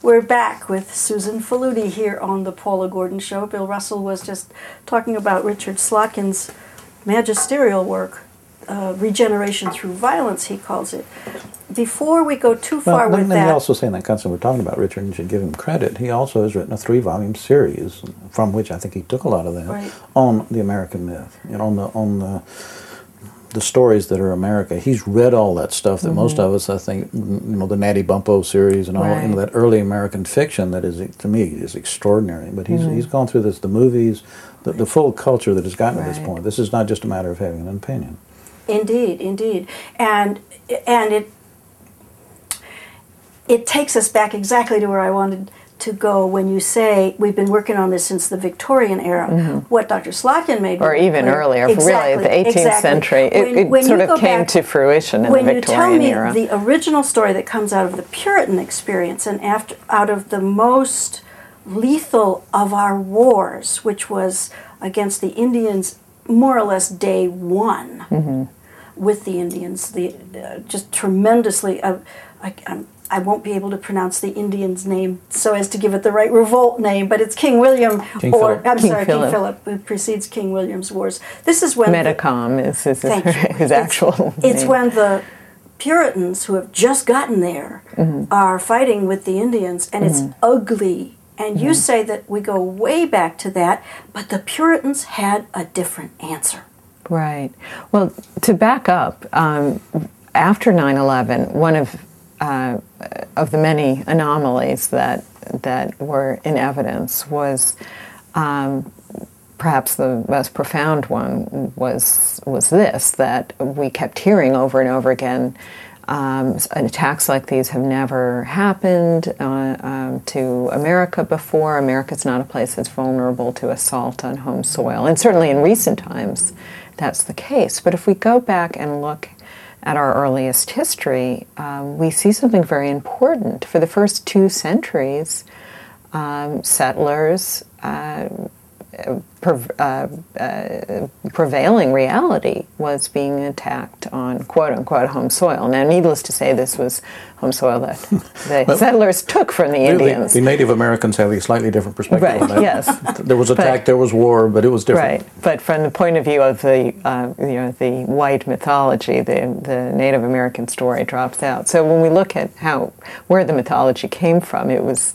We're back with Susan Faludi here on the Paula Gordon Show. Bill Russell was just talking about Richard Slotkin's magisterial work, Regeneration Through Violence, he calls it. Before we go too far with that... Let me also say in that context, we're talking about Richard, and you should give him credit. He also has written a 3-volume series, from which I think he took a lot of that, right, on the American myth, on the stories that are America. He's read all that stuff that most of us, I think, the Natty Bumppo series and all, right, that early American fiction that is, to me, is extraordinary. But he's gone through this, the movies, the full culture that has gotten to this point. This is not just a matter of having an opinion. Indeed, indeed. And it takes us back exactly to where I wanted to go when you say we've been working on this since the Victorian era. What Dr. Slotkin made, or even earlier, exactly, really, the 18th century. It sort of came to fruition in the Victorian era. When you tell me the original story that comes out of the Puritan experience and out of the most lethal of our wars, which was against the Indians, more or less day one, with the Indians, just tremendously. I won't be able to pronounce the Indian's name so as to give it the right revolt name, but it's King William, King Philip, who precedes King William's wars. This is when Metacom is his actual It's name. when the Puritans, who have just gotten there, are fighting with the Indians, and it's ugly. And you say that we go way back to that, but the Puritans had a different answer. Right. Well, to back up, after 9/11, one of the many anomalies that were in evidence was perhaps the most profound one was this, that we kept hearing over and over again, attacks like these have never happened to America before. America's not a place that's vulnerable to assault on home soil. And certainly in recent times, that's the case. But if we go back and look at our earliest history, we see something very important. For the first 2 centuries, settlers, prevailing reality was being attacked on quote-unquote home soil. Now, needless to say, this was home soil that the settlers took from the Indians. The Native Americans have a slightly different perspective on that. Yes. There was attack, there was war, but it was different. Right, but from the point of view of the the white mythology, the Native American story drops out. So when we look at where the mythology came from, it was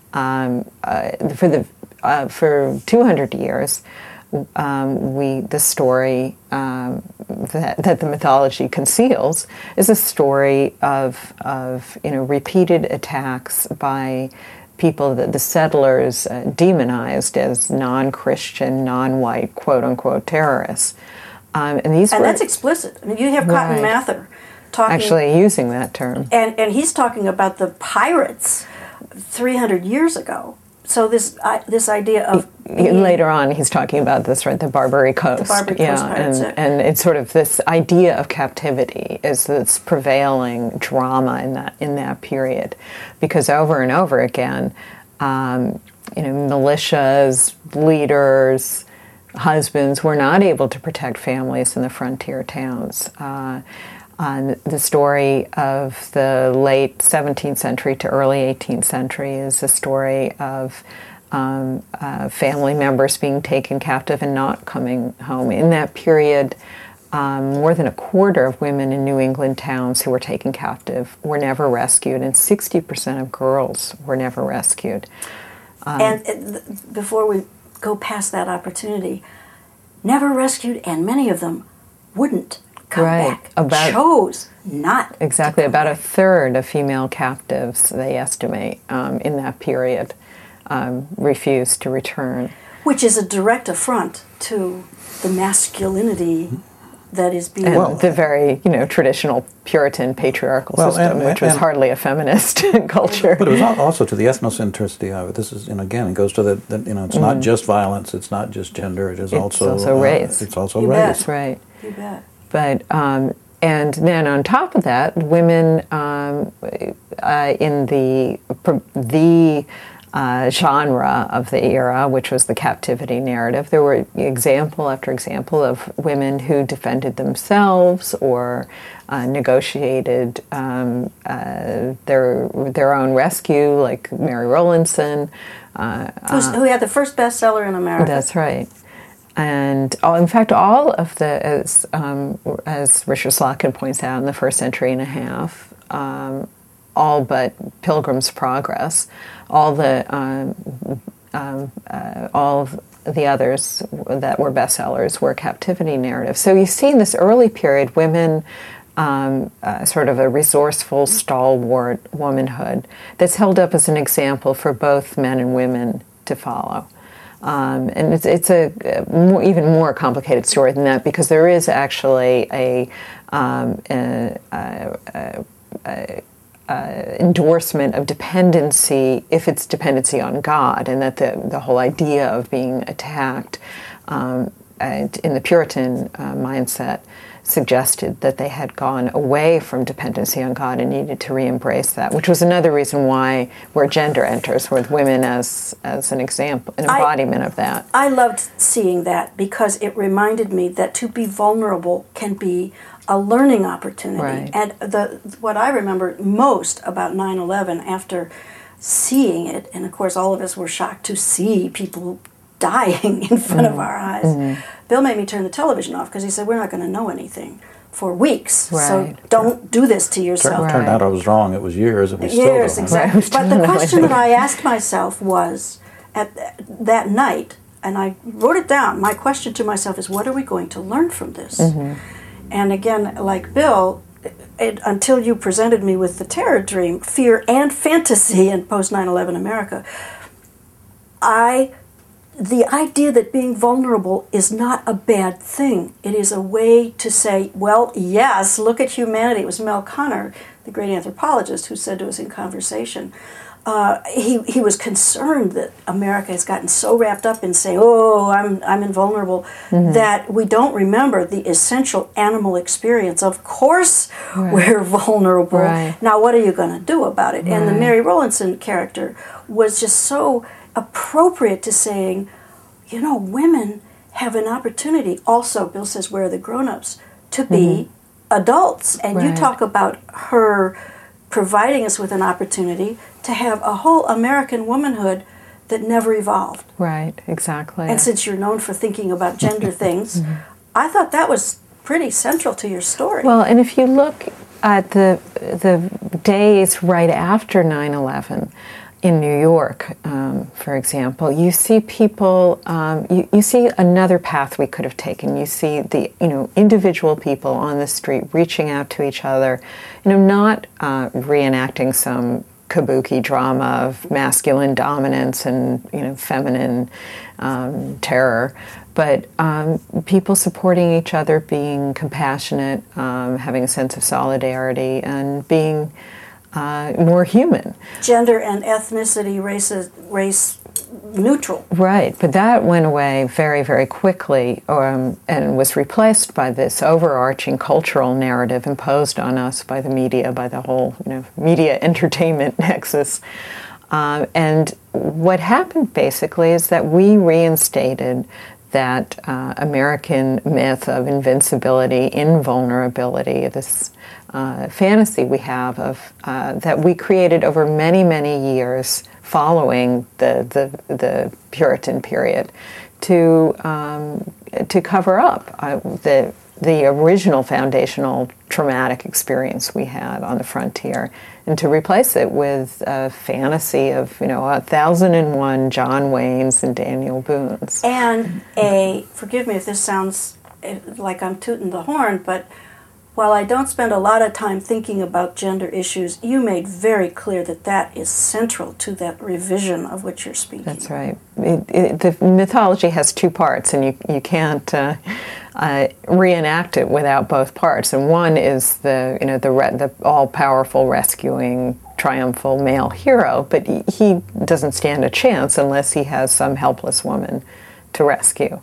for 200 years, the story that the mythology conceals is a story of repeated attacks by people that the settlers demonized as non-Christian, non-white, quote-unquote terrorists. And that's explicit. I mean, you have Cotton Mather talking... Actually using that term. And he's talking about the pirates 300 years ago. So this idea of... Later on, he's talking about this, right, the Barbary Coast. The Barbary Coast pirates. And it's sort of this idea of captivity is this prevailing drama in that period. Because over and over again, militias, leaders, husbands were not able to protect families in the frontier towns. The story of the late 17th century to early 18th century is a story of family members being taken captive and not coming home. In that period, more than a quarter of women in New England towns who were taken captive were never rescued, and 60% of girls were never rescued. And before we go past that opportunity, never rescued, and many of them wouldn't come back. Chose not. Exactly. About a third of female captives, they estimate, in that period, refused to return. Which is a direct affront to the masculinity that is being... And the very, traditional Puritan patriarchal system, which was hardly a feminist culture. But it was also to the ethnocentricity of it. This is, again, it goes to that it's not just violence, it's not just gender, it's also race. It's also you race. Bet. Right. You bet. But and then on top of that, women in the genre of the era, which was the captivity narrative. There were example after example of women who defended themselves or negotiated their own rescue, like Mary Rowlandson. Who had the first bestseller in America. That's right. And in fact, all of the, as Richard Slotkin points out, in the first century and a half, all but Pilgrim's Progress, all of the others that were bestsellers were captivity narratives. So you see in this early period, women, sort of a resourceful, stalwart womanhood that's held up as an example for both men and women to follow. And it's a even more complicated story than that, because there is actually a endorsement of dependency, if it's dependency on God, and that the whole idea of being attacked in the Puritan mindset suggested that they had gone away from dependency on God and needed to re-embrace that, which was another reason where gender enters, with women as an example, an embodiment of that. I loved seeing that, because it reminded me that to be vulnerable can be a learning opportunity. Right. And what I remember most about 9/11, after seeing it, and of course all of us were shocked to see people dying in front of our eyes. Mm-hmm. Bill made me turn the television off, because he said, we're not going to know anything for weeks. Right. So don't do this to yourself. Turned out I was wrong. It was years, and we still years, don't. Exactly. But the question that I asked myself was, at that night, and I wrote it down, my question to myself is, what are we going to learn from this? Mm-hmm. And again, like Bill, until you presented me with the terror dream, fear and fantasy in post 9/11 America, the idea that being vulnerable is not a bad thing. It is a way to say, well, yes, look at humanity. It was Mel Konner, the great anthropologist, who said to us in conversation, he was concerned that America has gotten so wrapped up in saying, oh, I'm invulnerable, mm-hmm. that we don't remember the essential animal experience. Of course we're vulnerable. Right. Now what are you going to do about it? Right. And the Mary Rowlandson character was just so appropriate to saying, women have an opportunity. Also, Bill says, where are the grown-ups? To be mm-hmm. adults. And you talk about her providing us with an opportunity to have a whole American womanhood that never evolved. Right, exactly. And since you're known for thinking about gender things, mm-hmm. I thought that was pretty central to your story. Well, and if you look at the days right after 9/11, in New York, for example, you see people, you see another path we could have taken. You see the, individual people on the street reaching out to each other, not reenacting some kabuki drama of masculine dominance and, feminine terror, but people supporting each other, being compassionate, having a sense of solidarity, and being more human. Gender and ethnicity, race neutral. Right, but that went away very, very quickly, and was replaced by this overarching cultural narrative imposed on us by the media, by the whole media entertainment nexus. And what happened basically is that we reinstated that American myth of invincibility, invulnerability, this fantasy we have of that we created over many, many years following the Puritan period to cover up the original foundational traumatic experience we had on the frontier, and to replace it with a fantasy of 1,001 John Waynes and Daniel Boones. And forgive me if this sounds like I'm tooting the horn, but while I don't spend a lot of time thinking about gender issues, you made very clear that is central to that revision of which you're speaking. That's right. The mythology has two parts, and you can't reenact it without both parts. And one is the all-powerful, rescuing, triumphal male hero, but he doesn't stand a chance unless he has some helpless woman to rescue.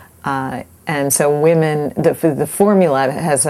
And so women, the formula has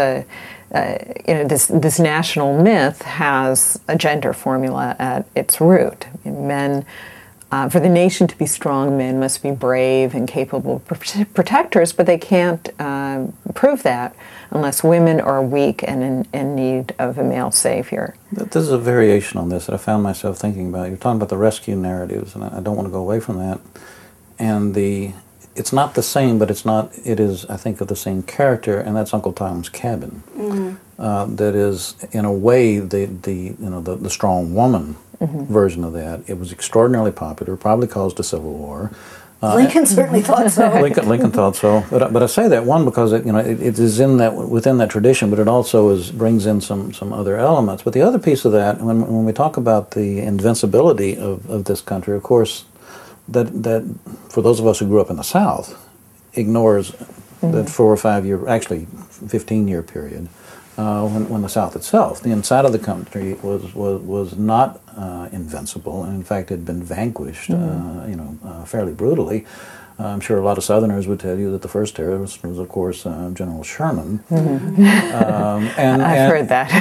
this national myth has a gender formula at its root. Men For the nation to be strong, men must be brave and capable protectors, but they can't prove that unless women are weak and in need of a male savior. This is a variation on this that I found myself thinking about. You're talking about the rescue narratives, and I don't want to go away from that. And it's not the same, but it is, I think, of the same character, and that's Uncle Tom's Cabin. That is, in a way, the strong woman version of that. It was extraordinarily popular, probably caused a civil war. Lincoln certainly thought so. Lincoln thought so, but I say that one because it is within that tradition, but it also brings in some other elements. But the other piece of that, when we talk about the invincibility of this country, of course, that for those of us who grew up in the South, ignores that 4 or 5 year, actually 15-year period. When the South itself, the inside of the country, was not invincible, and in fact had been vanquished, fairly brutally. I'm sure a lot of Southerners would tell you that the first terrorist was, of course, General Sherman. And I've heard that.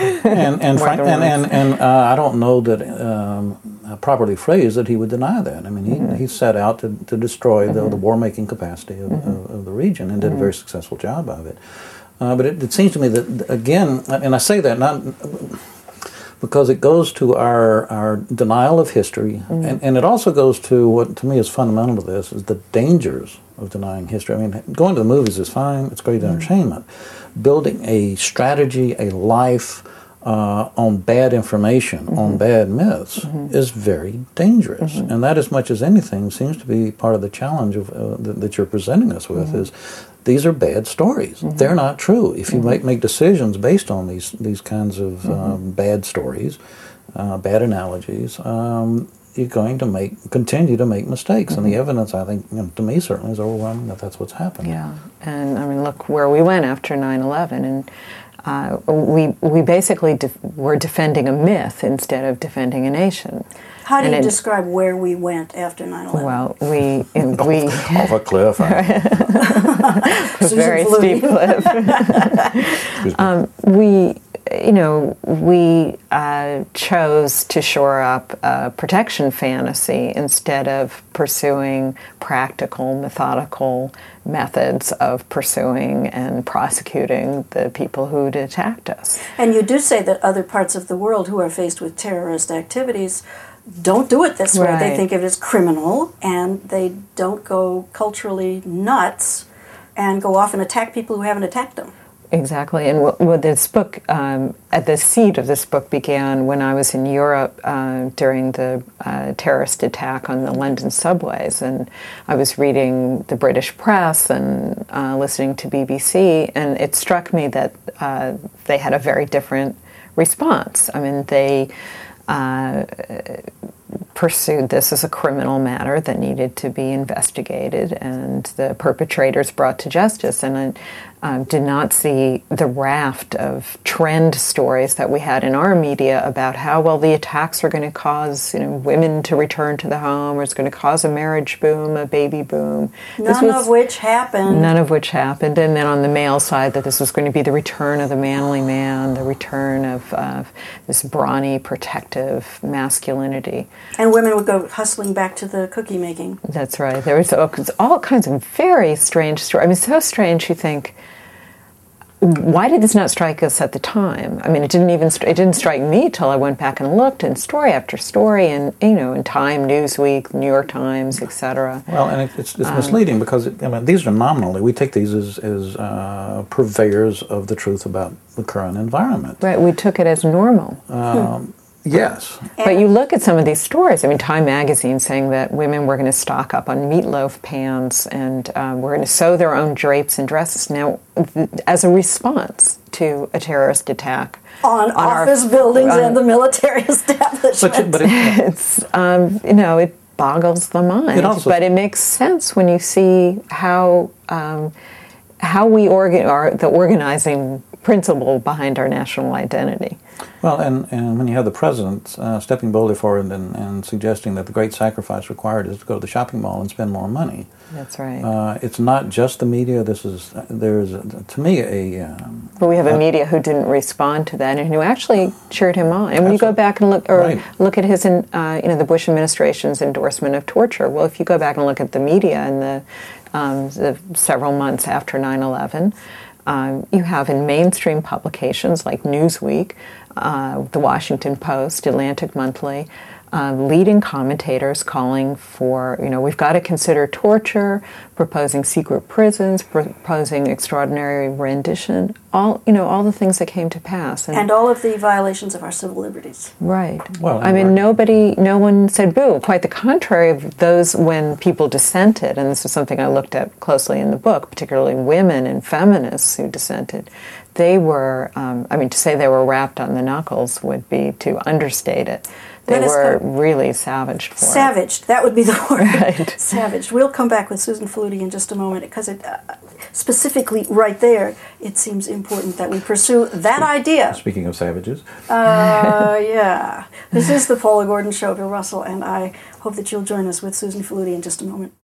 and I don't know that properly phrased that he would deny that. I mean, he set out to destroy the war-making capacity of the region and did a very successful job of it. But it seems to me that, again, and I say that not because it goes to our denial of history, and it also goes to what to me is fundamental to this, is the dangers of denying history. I mean, going to the movies is fine, it's great entertainment. Building a strategy, a life on bad information, on bad myths, is very dangerous. And that, as much as anything, seems to be part of the challenge of that you're presenting us with, is these are bad stories. They're not true. If you make decisions based on these kinds of bad stories, bad analogies, you're going to continue to make mistakes. And the evidence, I think, to me certainly is overwhelming that that's what's happened. Yeah, and I mean, look where we went after 9/11, and we basically were defending a myth instead of defending a nation. How do you describe where we went after 9/11? Well, we off a cliff. A very steep cliff. We chose to shore up a protection fantasy instead of pursuing practical, methodical methods of pursuing and prosecuting the people who'd attacked us. And you do say that other parts of the world who are faced with terrorist activities don't do it this way. Right. They think of it as criminal, and they don't go culturally nuts and go off and attack people who haven't attacked them. Exactly, and what this book, at the seed of this book began when I was in Europe during the terrorist attack on the London subways, and I was reading the British press and listening to BBC, and it struck me that they had a very different response. I mean, they pursued this as a criminal matter that needed to be investigated and the perpetrators brought to justice. And I did not see the raft of trend stories that we had in our media about how, well, the attacks are going to cause women to return to the home, or it's going to cause a marriage boom, a baby boom. None of which happened. None of which happened. And then on the male side, that this was going to be the return of the manly man, the return of this brawny, protective masculinity. And women would go hustling back to the cookie making. That's right. There was all kinds of very strange stories. I mean, so strange you think, why did this not strike us at the time? I mean, it didn't strike me till I went back and looked, and story after story, and in Time, Newsweek, New York Times, etc. Well, and it's misleading because these are nominally. We take these as purveyors of the truth about the current environment. Right. We took it as normal. Yes. But you look at some of these stories. I mean, Time magazine saying that women were going to stock up on meatloaf pans and were going to sew their own drapes and dresses. Now, as a response to a terrorist attack on office buildings and the military establishment. But it's it boggles the mind. But it makes sense when you see how the organizing principle behind our national identity. Well, and when you have the president stepping boldly forward and suggesting that the great sacrifice required is to go to the shopping mall and spend more money. That's right. It's not just the media. There's to me but we have a media who didn't respond to that and who actually cheered him on. And when you go back and look at his, the Bush administration's endorsement of torture. Well, if you go back and look at the media in the several months after 9/11. You have in mainstream publications like Newsweek, The Washington Post, Atlantic Monthly, leading commentators calling for, we've got to consider torture, proposing secret prisons, proposing extraordinary rendition, all the things that came to pass. And all of the violations of our civil liberties. Right. Well, no one said boo. Quite the contrary of those when people dissented, and this is something I looked at closely in the book, particularly women and feminists who dissented. They were, to say they were wrapped on the knuckles would be to understate it. They were really savaged for it. Savaged, that would be the word. Right. Savaged. We'll come back with Susan Faludi in just a moment because specifically right there, it seems important that we pursue that idea. Speaking of savages. Yeah. This is the Paula Gordon Show. Bill Russell and I hope that you'll join us with Susan Faludi in just a moment.